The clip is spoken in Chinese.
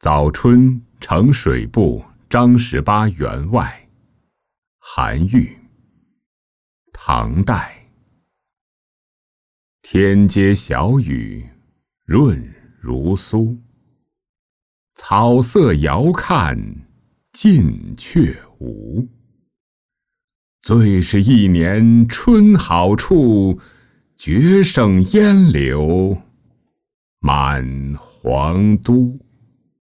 早春呈水部张十八员外。韩愈。唐代。天街小雨润如酥，草色遥看近却无。最是一年春好处，绝胜烟柳满皇都。